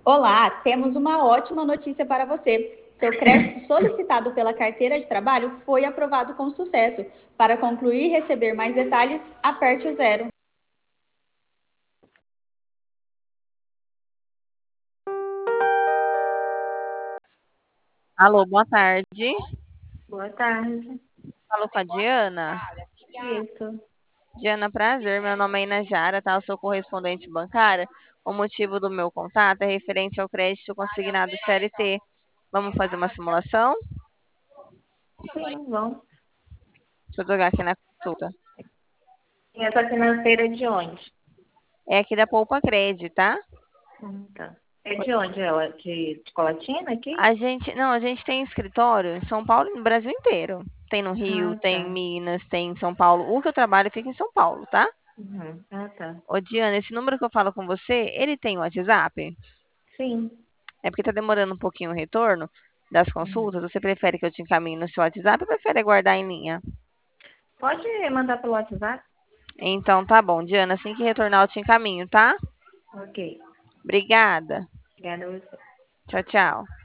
Olá, temos uma ótima notícia para você. Seu crédito solicitado pela carteira de trabalho foi aprovado com sucesso. Para concluir e receber mais detalhes, aperte o zero. Alô, boa tarde. Boa tarde. Falou com a Diana. Isso. Diana, prazer. Meu nome é Inajara, tá? Eu sou correspondente bancária. O motivo do meu contato é referente ao crédito consignado CLT. Vamos fazer uma simulação? Sim, vamos. Deixa eu jogar aqui na consulta. E essa financeira é de onde? É aqui da Poupa Cred, tá? Tá. É de onde ela? De Colatina aqui? A gente tem escritório em São Paulo e no Brasil inteiro. Tem no Rio, Ah, tem em tá. Minas, tem em São Paulo. O que eu trabalho fica em São Paulo, tá? Uhum. Ah, tá. Ô, Diana, esse número que eu falo com você, ele tem WhatsApp? Sim. É porque tá demorando um pouquinho o retorno das Uhum. consultas. Você prefere que eu te encaminhe no seu WhatsApp ou prefere aguardar em linha? Pode mandar pelo WhatsApp? Então tá bom, Diana. Assim que retornar, eu te encaminho, tá? Ok. Obrigada. Obrigada a você. Tchau, tchau.